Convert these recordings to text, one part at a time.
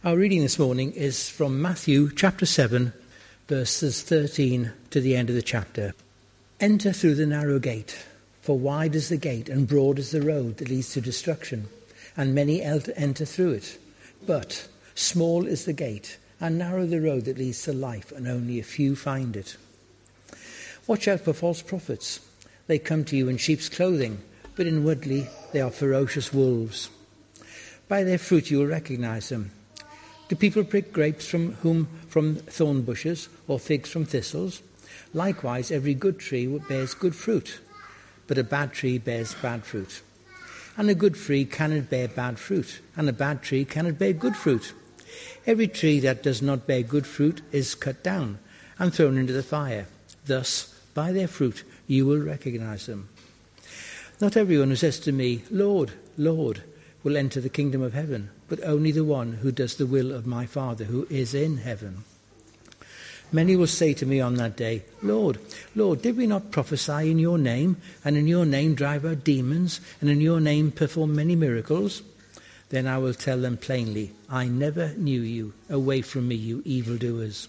Our reading this morning is from Matthew chapter 7, verses 13 to the end of the chapter. Enter through the narrow gate, for wide is the gate and broad is the road that leads to destruction, and many enter through it. But small is the gate and narrow the road that leads to life, and only a few find it. Watch out for false prophets. They come to you in sheep's clothing, but inwardly they are ferocious wolves. By their fruit you will recognize them. Do people pick grapes from thorn bushes, or figs from thistles? Likewise, every good tree bears good fruit, but a bad tree bears bad fruit. And a good tree cannot bear bad fruit, and a bad tree cannot bear good fruit. Every tree that does not bear good fruit is cut down and thrown into the fire. Thus, by their fruit you will recognize them. Not everyone who says to me, Lord, Lord, will enter the kingdom of heaven, but only the one who does the will of my Father who is in heaven. Many will say to me on that day, Lord, Lord, did we not prophesy in your name, and in your name drive out demons, and in your name perform many miracles? Then I will tell them plainly, I never knew you. Away from me, you evildoers.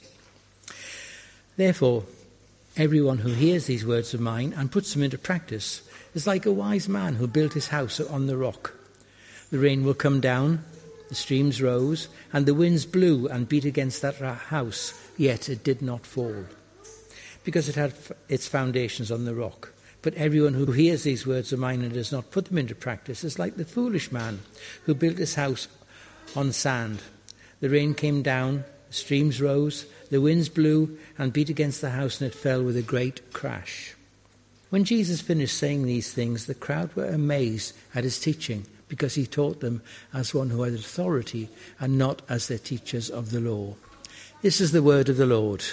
Therefore, everyone who hears these words of mine and puts them into practice is like a wise man who built his house on the rock. The rain will come down, the streams rose, and the winds blew and beat against that house, yet it did not fall, because it had its foundations on the rock. But everyone who hears these words of mine and does not put them into practice is like the foolish man who built his house on sand. The rain came down, the streams rose, the winds blew and beat against the house, and it fell with a great crash. When Jesus finished saying these things, the crowd were amazed at his teaching, because he taught them as one who had authority and not as their teachers of the law. This is the word of the Lord.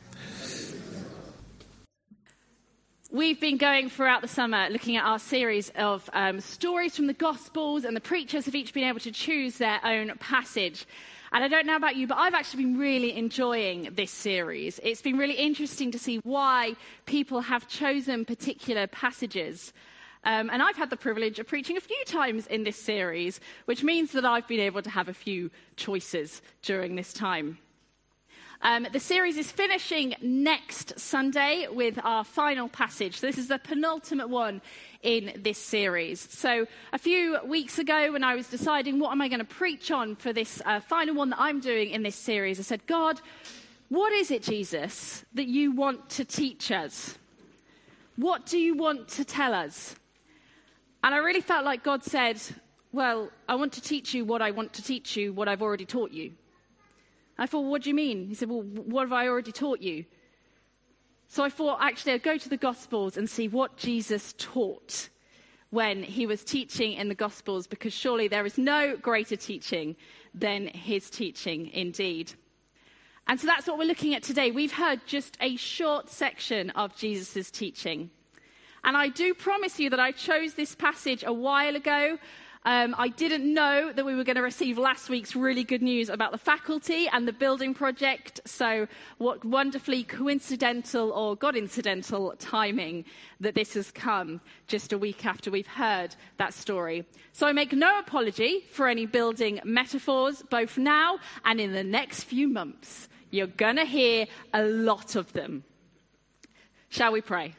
We've been going throughout the summer looking at our series of stories from the Gospels, and the preachers have each been able to choose their own passage. And I don't know about you, but I've actually been really enjoying this series. It's been really interesting to see why people have chosen particular passages. And I've had the privilege of preaching a few times in this series, which means that I've been able to have a few choices during this time. The series is finishing next Sunday with our final passage. So this is the penultimate one in this series. So a few weeks ago, when I was deciding what am I going to preach on for this final one that I'm doing in this series, I said, God, what is it, Jesus, that you want to teach us? What do you want to tell us? And I really felt like God said, well, I want to teach you what I want to teach you, what I've already taught you. I thought, what do you mean? He said, well, what have I already taught you? So I thought, actually, I'd go to the Gospels and see what Jesus taught when he was teaching in the Gospels, because surely there is no greater teaching than his teaching indeed. And so that's what we're looking at today. We've heard just a short section of Jesus' teaching. And I do promise you that I chose this passage a while ago. I didn't know that we were going to receive last week's really good news about the faculty and the building project. So what wonderfully coincidental or God-incidental timing that this has come just a week after we've heard that story. So I make no apology for any building metaphors, both now and in the next few months. You're going to hear a lot of them. Shall we pray?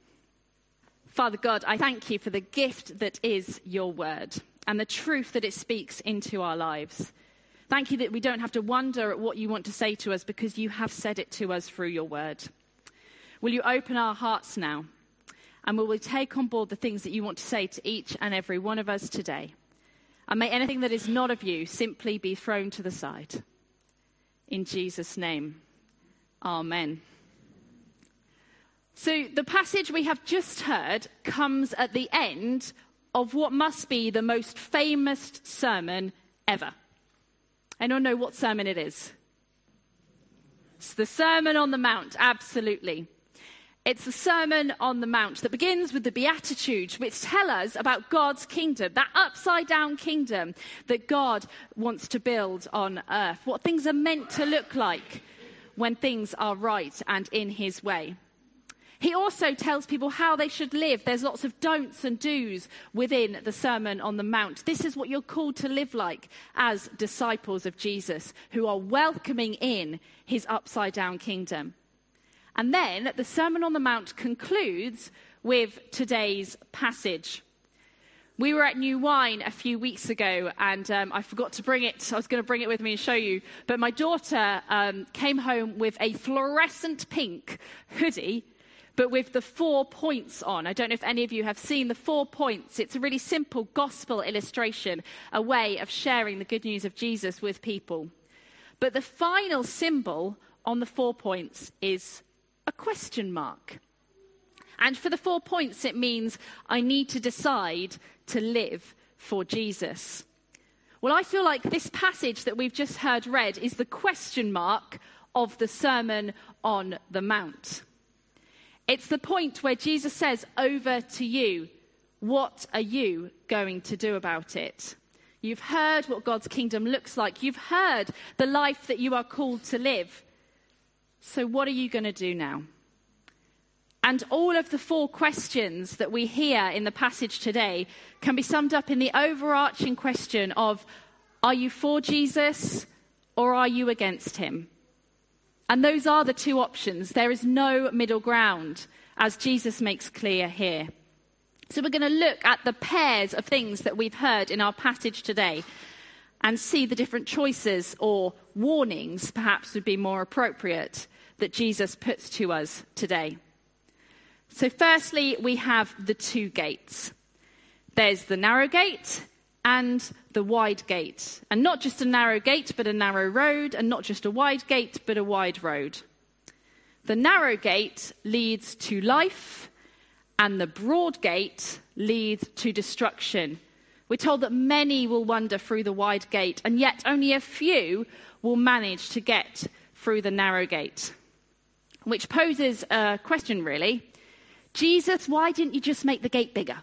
Father God, I thank you for the gift that is your word and the truth that it speaks into our lives. Thank you that we don't have to wonder at what you want to say to us, because you have said it to us through your word. Will you open our hearts now, and will we take on board the things that you want to say to each and every one of us today? And may anything that is not of you simply be thrown to the side. In Jesus' name, amen. So the passage we have just heard comes at the end of what must be the most famous sermon ever. Anyone know what sermon it is? It's the Sermon on the Mount, absolutely. It's the Sermon on the Mount that begins with the Beatitudes, which tell us about God's kingdom, that upside-down kingdom that God wants to build on earth, what things are meant to look like when things are right and in his way. He also tells people how they should live. There's lots of don'ts and do's within the Sermon on the Mount. This is what you're called to live like as disciples of Jesus, who are welcoming in his upside-down kingdom. And then the Sermon on the Mount concludes with today's passage. We were at New Wine a few weeks ago, and I forgot to bring it. I was going to bring it with me and show you. But my daughter came home with a fluorescent pink hoodie, but with the 4 points on. I don't know if any of you have seen the 4 points. It's a really simple gospel illustration, a way of sharing the good news of Jesus with people. But the final symbol on the 4 points is a question mark. And for the 4 points, it means I need to decide to live for Jesus. Well, I feel like this passage that we've just heard read is the question mark of the Sermon on the Mount. It's the point where Jesus says, over to you, what are you going to do about it? You've heard what God's kingdom looks like. You've heard the life that you are called to live. So what are you going to do now? And all of the 4 questions that we hear in the passage today can be summed up in the overarching question of, are you for Jesus or are you against him? And those are the 2 options. There is no middle ground, as Jesus makes clear here. So we're going to look at the pairs of things that we've heard in our passage today and see the different choices or warnings, perhaps would be more appropriate, that Jesus puts to us today. So firstly, we have the 2 gates. There's the narrow gate and the wide gate. And not just a narrow gate, but a narrow road, and not just a wide gate, but a wide road. The narrow gate leads to life, and the broad gate leads to destruction. We're told that many will wander through the wide gate, and yet only a few will manage to get through the narrow gate. Which poses a question, really. Jesus, why didn't you just make the gate bigger?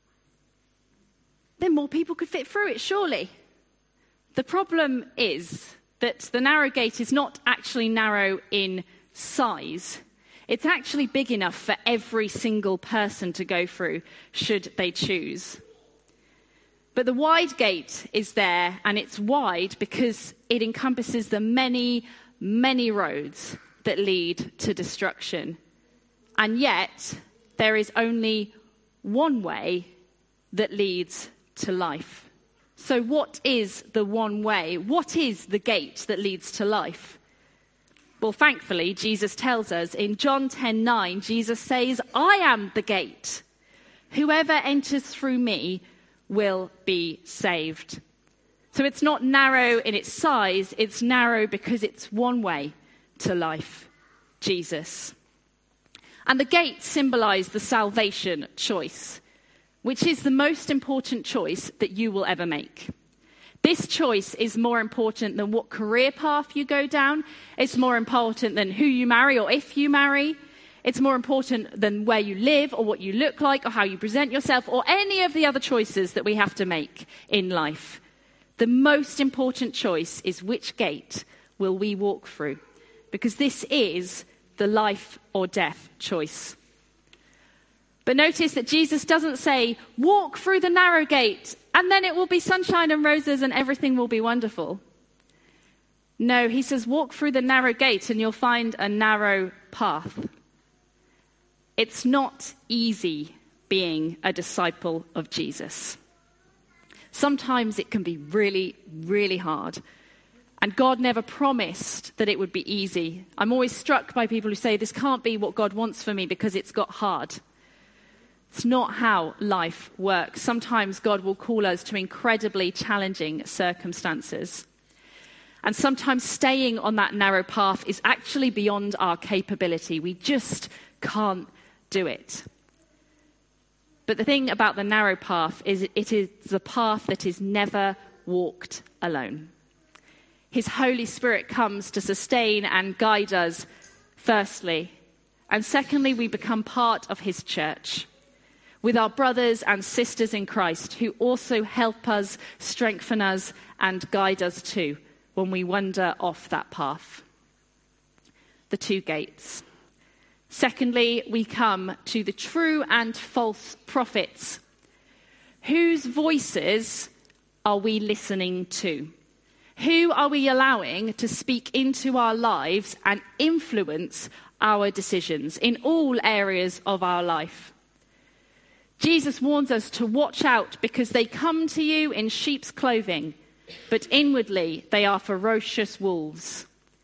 Then more people could fit through it, surely. The problem is that the narrow gate is not actually narrow in size. It's actually big enough for every single person to go through, should they choose. But the wide gate is there, and it's wide because it encompasses the many, many roads that lead to destruction. And yet, there is only one way that leads to life. So what is the one way? What is the gate that leads to life? Well, thankfully, Jesus tells us in John 10:9, Jesus says, I am the gate. Whoever enters through me will be saved. So it's not narrow in its size, it's narrow because it's one way to life, Jesus. And the gates symbolize the salvation choice, which is the most important choice that you will ever make. This choice is more important than what career path you go down. It's more important than who you marry or if you marry. It's more important than where you live or what you look like or how you present yourself or any of the other choices that we have to make in life. The most important choice is which gate will we walk through, because this is the life or death choice. But notice that Jesus doesn't say, walk through the narrow gate and then it will be sunshine and roses and everything will be wonderful. No, he says, walk through the narrow gate and you'll find a narrow path. It's not easy being a disciple of Jesus. Sometimes it can be really, really hard. And God never promised that it would be easy. I'm always struck by people who say, this can't be what God wants for me because it's got hard. It's not how life works. Sometimes God will call us to incredibly challenging circumstances. And sometimes staying on that narrow path is actually beyond our capability. We just can't do it. But the thing about the narrow path is it is a path that is never walked alone. His Holy Spirit comes to sustain and guide us, firstly. And secondly, we become part of his church with our brothers and sisters in Christ who also help us, strengthen us, and guide us too when we wander off that path. The 2 gates. Secondly, we come to the true and false prophets. Whose voices are we listening to? Who are we allowing to speak into our lives and influence our decisions in all areas of our life? Jesus warns us to watch out because they come to you in sheep's clothing, but inwardly they are ferocious wolves.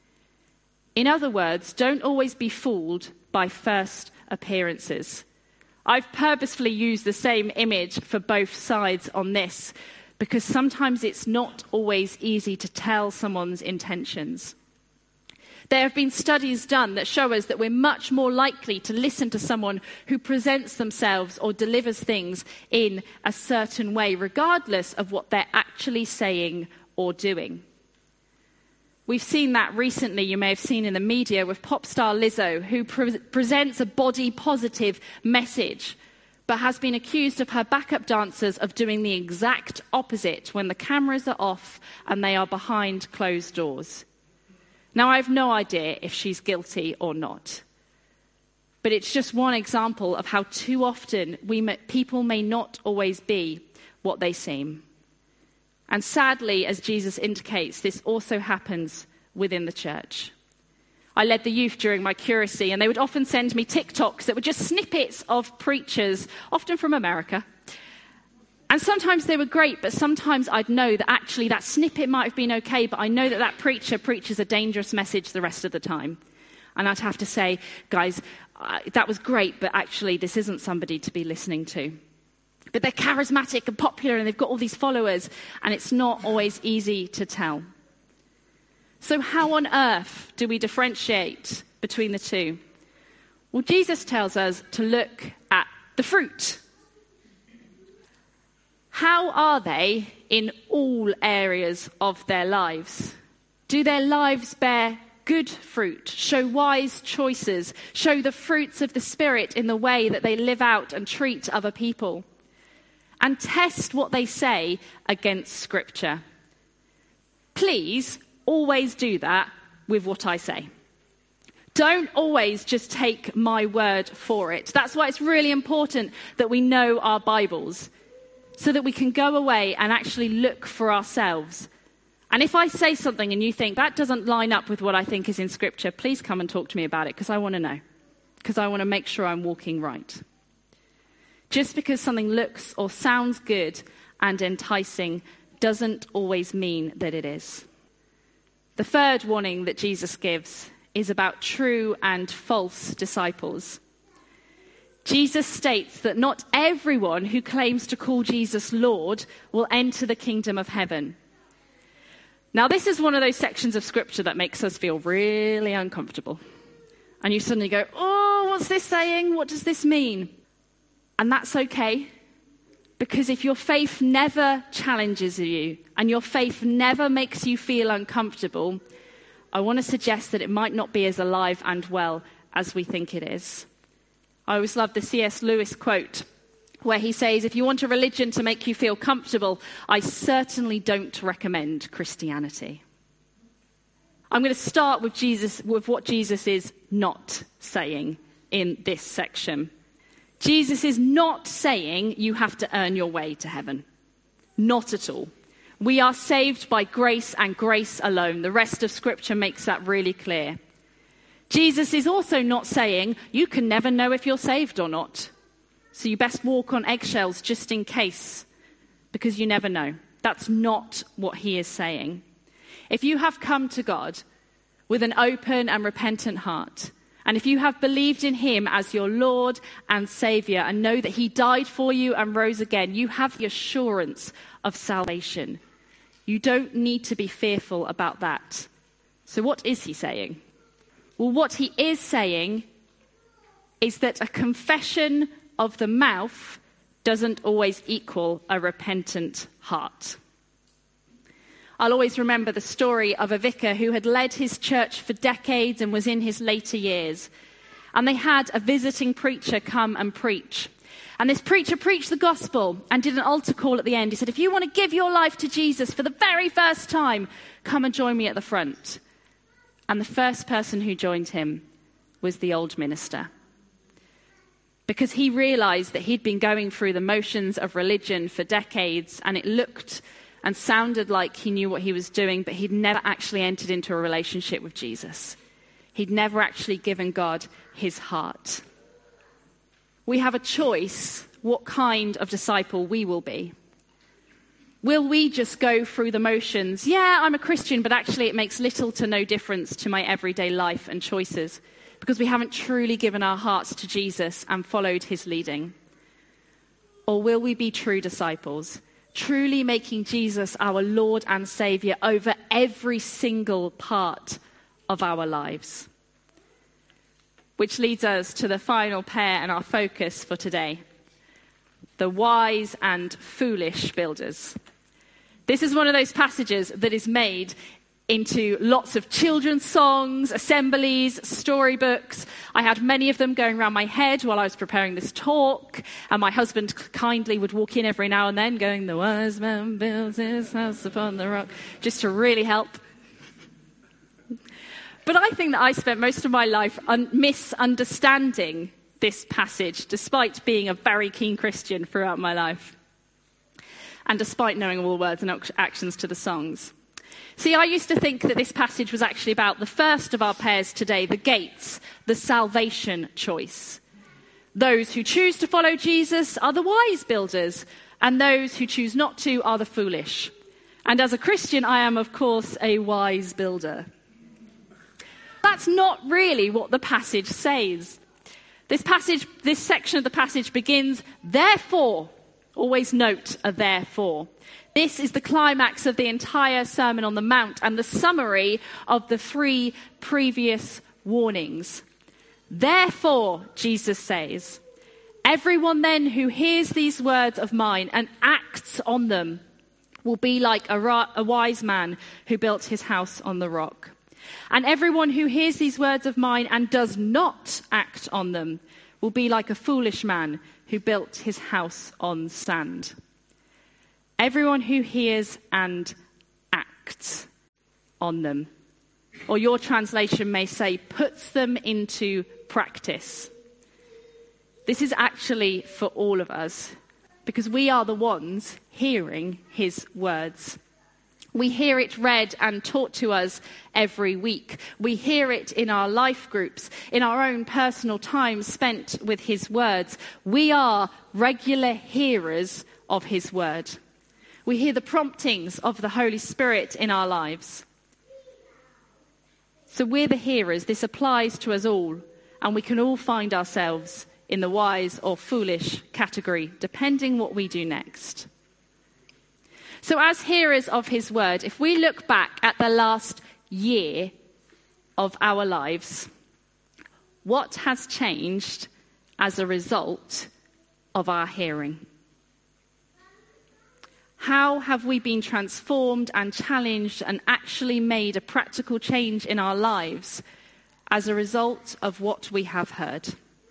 In other words, don't always be fooled by first appearances. I've purposefully used the same image for both sides on this because sometimes it's not always easy to tell someone's intentions. There have been studies done that show us that we're much more likely to listen to someone who presents themselves or delivers things in a certain way, regardless of what they're actually saying or doing. We've seen that recently, you may have seen in the media, with pop star Lizzo, who presents a body-positive message, but has been accused of her backup dancers of doing the exact opposite when the cameras are off and they are behind closed doors. Now, I have no idea if she's guilty or not, but it's just one example of how too often people may not always be what they seem. And sadly, as Jesus indicates, this also happens within the church. I led the youth during my curacy, and they would often send me TikToks that were just snippets of preachers, often from America. And sometimes they were great, but sometimes I'd know that actually that snippet might have been okay, but I know that that preacher preaches a dangerous message the rest of the time. And I'd have to say, guys, that was great, but actually this isn't somebody to be listening to. But they're charismatic and popular, and they've got all these followers, and it's not always easy to tell. So how on earth do we differentiate between the two? Well, Jesus tells us to look at the fruit. How are they in all areas of their lives? Do their lives bear good fruit, show wise choices, show the fruits of the Spirit in the way that they live out and treat other people? And test what they say against Scripture. Please always do that with what I say. Don't always just take my word for it. That's why it's really important that we know our Bibles, so that we can go away and actually look for ourselves. And if I say something and you think that doesn't line up with what I think is in Scripture, please come and talk to me about it, because I want to know. Because I want to make sure I'm walking right. Just because something looks or sounds good and enticing doesn't always mean that it is. The third warning that Jesus gives is about true and false disciples. Jesus states that not everyone who claims to call Jesus Lord will enter the kingdom of heaven. Now, this is one of those sections of Scripture that makes us feel really uncomfortable. And you suddenly go, oh, what's this saying? What does this mean? And that's okay, because if your faith never challenges you and your faith never makes you feel uncomfortable, I want to suggest that it might not be as alive and well as we think it is. I always love the C.S. Lewis quote where he says, if you want a religion to make you feel comfortable, I certainly don't recommend Christianity. I'm going to start with what Jesus is not saying in this section. Jesus is not saying you have to earn your way to heaven. Not at all. We are saved by grace and grace alone. The rest of Scripture makes that really clear. Jesus is also not saying you can never know if you're saved or not. So you best walk on eggshells just in case, because you never know. That's not what he is saying. If you have come to God with an open and repentant heart, and if you have believed in him as your Lord and Savior and know that he died for you and rose again, you have the assurance of salvation. You don't need to be fearful about that. So what is he saying? Well, what he is saying is that a confession of the mouth doesn't always equal a repentant heart. I'll always remember the story of a vicar who had led his church for decades and was in his later years. And they had a visiting preacher come and preach. And this preacher preached the gospel and did an altar call at the end. He said, if you want to give your life to Jesus for the very first time, come and join me at the front. And the first person who joined him was the old minister. Because he realized that he'd been going through the motions of religion for decades, and it looked and sounded like he knew what he was doing, but he'd never actually entered into a relationship with Jesus. He'd never actually given God his heart. We have a choice what kind of disciple we will be. Will we just go through the motions? Yeah, I'm a Christian, but actually it makes little to no difference to my everyday life and choices because we haven't truly given our hearts to Jesus and followed his leading. Or will we be true disciples, truly making Jesus our Lord and Saviour over every single part of our lives? Which leads us to the final pair and our focus for today, the wise and foolish builders. This is one of those passages that is made into lots of children's songs, assemblies, storybooks. I had many of them going around my head while I was preparing this talk, and my husband kindly would walk in every now and then going, "The wise man builds his house upon the rock," just to really help. But I think that I spent most of my life misunderstanding this passage, despite being a very keen Christian throughout my life, and despite knowing all the words and actions to the songs. See, I used to think that this passage was actually about the first of our pairs today, the gates, the salvation choice. Those who choose to follow Jesus are the wise builders, and those who choose not to are the foolish. And as a Christian, I am, of course, a wise builder. That's not really what the passage says. This section of the passage begins, therefore. Always note a therefore. This is the climax of the entire Sermon on the Mount and the summary of the 3 previous warnings. Therefore, Jesus says, everyone then who hears these words of mine and acts on them will be like a wise man who built his house on the rock. And everyone who hears these words of mine and does not act on them will be like a foolish man who built his house on sand. Everyone who hears and acts on them, or your translation may say, puts them into practice. This is actually for all of us, because we are the ones hearing his words. We hear it read and taught to us every week. We hear it in our life groups, in our own personal time spent with his words. We are regular hearers of his word. We hear the promptings of the Holy Spirit in our lives. So we're the hearers. This applies to us all, and we can all find ourselves in the wise or foolish category, depending what we do next. So as hearers of his word, if we look back at the last year of our lives, what has changed as a result of our hearing? How have we been transformed and challenged and actually made a practical change in our lives as a result of what we have heard?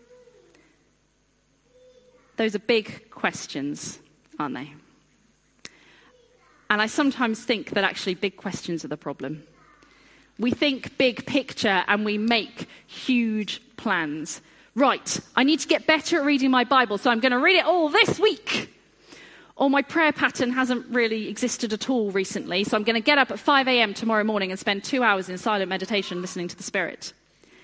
Those are big questions, aren't they? And I sometimes think that actually big questions are the problem. We think big picture and we make huge plans. Right, I need to get better at reading my Bible, so I'm going to read it all this week. Or my prayer pattern hasn't really existed at all recently, so I'm going to get up at 5 a.m. tomorrow morning and spend 2 hours in silent meditation listening to the Spirit.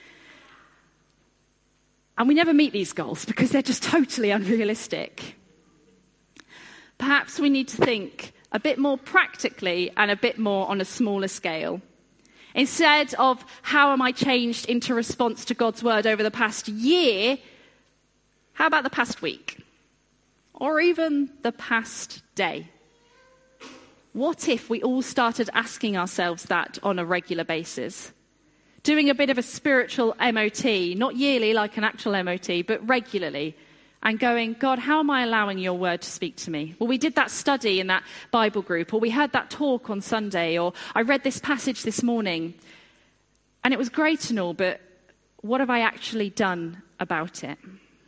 And we never meet these goals because they're just totally unrealistic. Perhaps we need to think a bit more practically and a bit more on a smaller scale. Instead of how am I changed into response to God's word over the past year, how about the past week? Or even the past day? What if we all started asking ourselves that on a regular basis? Doing a bit of a spiritual MOT, not yearly like an actual MOT, but regularly, and going, God, how am I allowing your word to speak to me? Well, we did that study in that Bible group, or we heard that talk on Sunday, or I read this passage this morning, and it was great and all, but what have I actually done about it?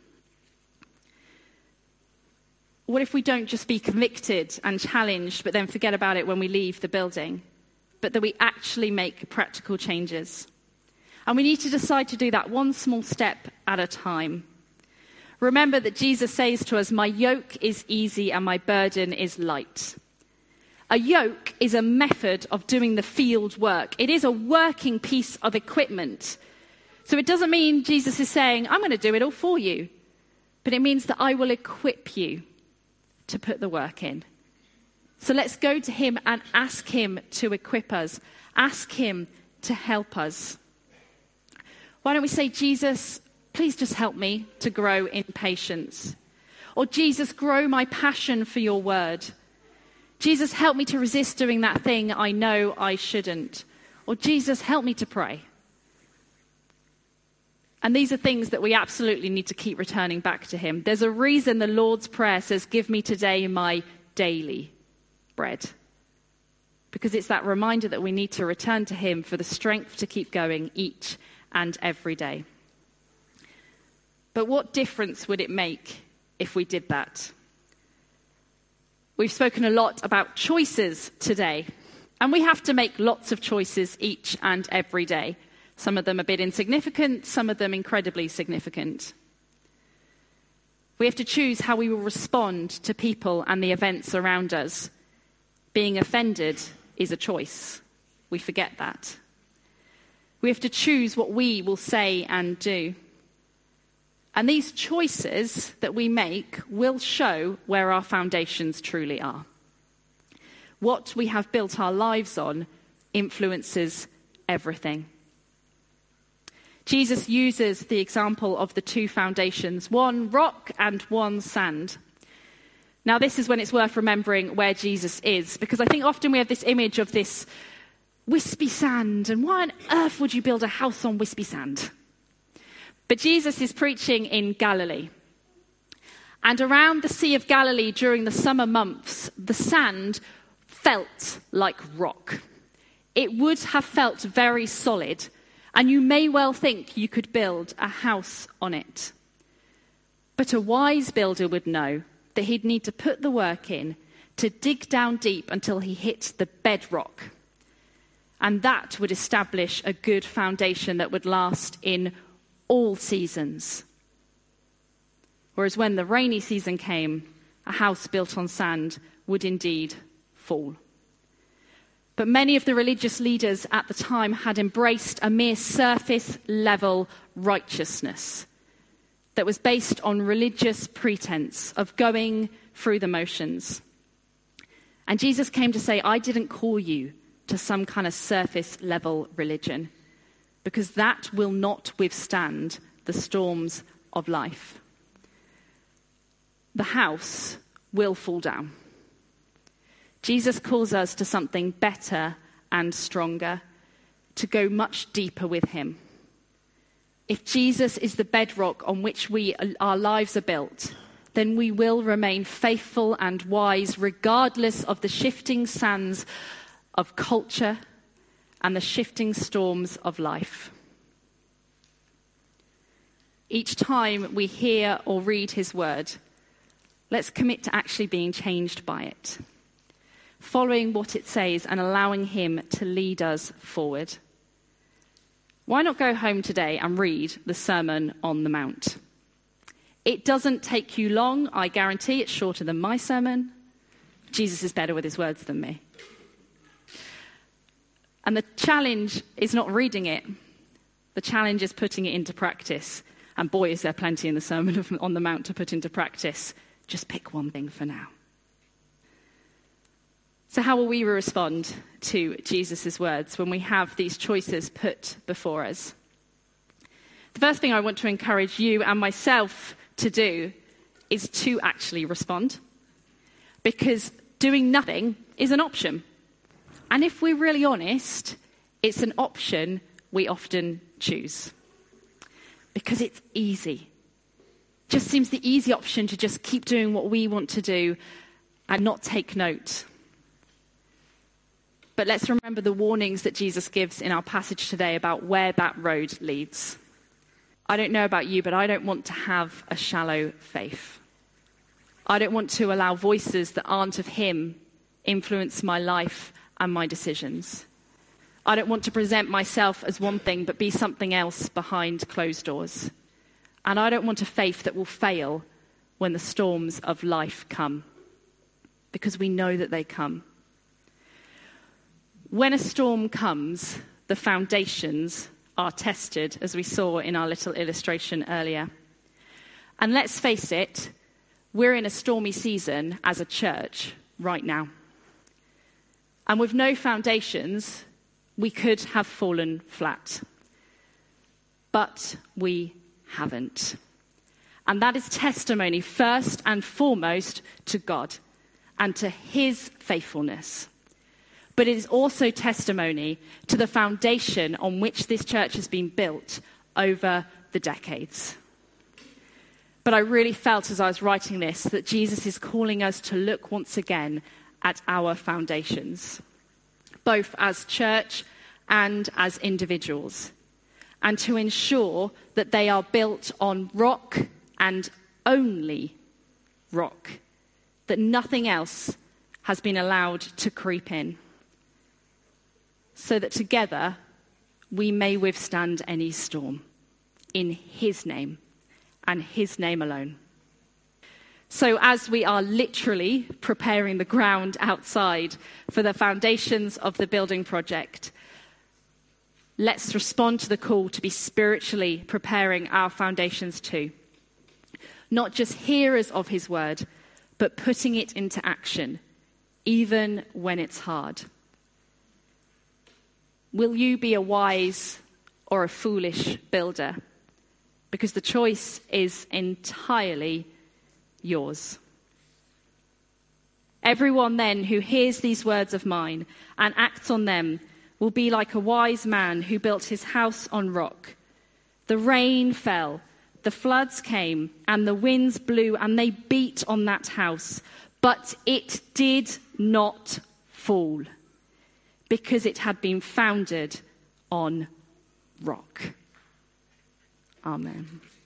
What if we don't just be convicted and challenged, but then forget about it when we leave the building, but that we actually make practical changes? And we need to decide to do that one small step at a time. Remember that Jesus says to us, "My yoke is easy and my burden is light." A yoke is a method of doing the field work. It is a working piece of equipment. So it doesn't mean Jesus is saying, "I'm going to do it all for you." But it means that I will equip you to put the work in. So let's go to him and ask him to equip us. Ask him to help us. Why don't we say, "Jesus, please just help me to grow in patience." Or, "Jesus, grow my passion for your word." "Jesus, help me to resist doing that thing I know I shouldn't." Or, "Jesus, help me to pray." And these are things that we absolutely need to keep returning back to him. There's a reason the Lord's Prayer says, "Give me today my daily bread." Because it's that reminder that we need to return to him for the strength to keep going each and every day. But what difference would it make if we did that? We've spoken a lot about choices today, and we have to make lots of choices each and every day. Some of them a bit insignificant, some of them incredibly significant. We have to choose how we will respond to people and the events around us. Being offended is a choice. We forget that. We have to choose what we will say and do. And these choices that we make will show where our foundations truly are. What we have built our lives on influences everything. Jesus uses the example of the two foundations, one rock and one sand. Now, this is when it's worth remembering where Jesus is, because I think often we have this image of this wispy sand, and why on earth would you build a house on wispy sand? But Jesus is preaching in Galilee. And around the Sea of Galilee during the summer months, the sand felt like rock. It would have felt very solid, and you may well think you could build a house on it. But a wise builder would know that he'd need to put the work in to dig down deep until he hit the bedrock. And that would establish a good foundation that would last in all seasons. Whereas when the rainy season came, a house built on sand would indeed fall. But many of the religious leaders at the time had embraced a mere surface-level righteousness that was based on religious pretense of going through the motions. And Jesus came to say, "I didn't call you to some kind of surface-level religion, because that will not withstand the storms of life. The house will fall down." Jesus calls us to something better and stronger, to go much deeper with him. If Jesus is the bedrock on which our lives are built, then we will remain faithful and wise regardless of the shifting sands of culture and the shifting storms of life. Each time we hear or read his word, let's commit to actually being changed by it, following what it says and allowing him to lead us forward. Why not go home today and read the Sermon on the Mount? It doesn't take you long, I guarantee. It's shorter than my sermon. Jesus is better with his words than me. And the challenge is not reading it. The challenge is putting it into practice. And boy, is there plenty in the Sermon on the Mount to put into practice. Just pick one thing for now. So how will we respond to Jesus' words when we have these choices put before us? The first thing I want to encourage you and myself to do is to actually respond. Because doing nothing is an option. And if we're really honest, it's an option we often choose. Because it's easy. Just seems the easy option to just keep doing what we want to do and not take note. But let's remember the warnings that Jesus gives in our passage today about where that road leads. I don't know about you, but I don't want to have a shallow faith. I don't want to allow voices that aren't of him influence my life and my decisions. I don't want to present myself as one thing but be something else behind closed doors. And I don't want a faith that will fail when the storms of life come, because we know that they come. When a storm comes, the foundations are tested, as we saw in our little illustration earlier. And let's face it, we're in a stormy season as a church right now. And with no foundations, we could have fallen flat. But we haven't. And that is testimony first and foremost to God and to his faithfulness. But it is also testimony to the foundation on which this church has been built over the decades. But I really felt as I was writing this that Jesus is calling us to look once again at our foundations, both as church and as individuals, and to ensure that they are built on rock and only rock, that nothing else has been allowed to creep in, so that together we may withstand any storm in his name and his name alone. So as we are literally preparing the ground outside for the foundations of the building project, let's respond to the call to be spiritually preparing our foundations too. Not just hearers of his word, but putting it into action, even when it's hard. Will you be a wise or a foolish builder? Because the choice is entirely yours. Everyone then who hears these words of mine and acts on them will be like a wise man who built his house on rock. The rain fell, the floods came, and the winds blew, and they beat on that house. But it did not fall, because it had been founded on rock. Amen.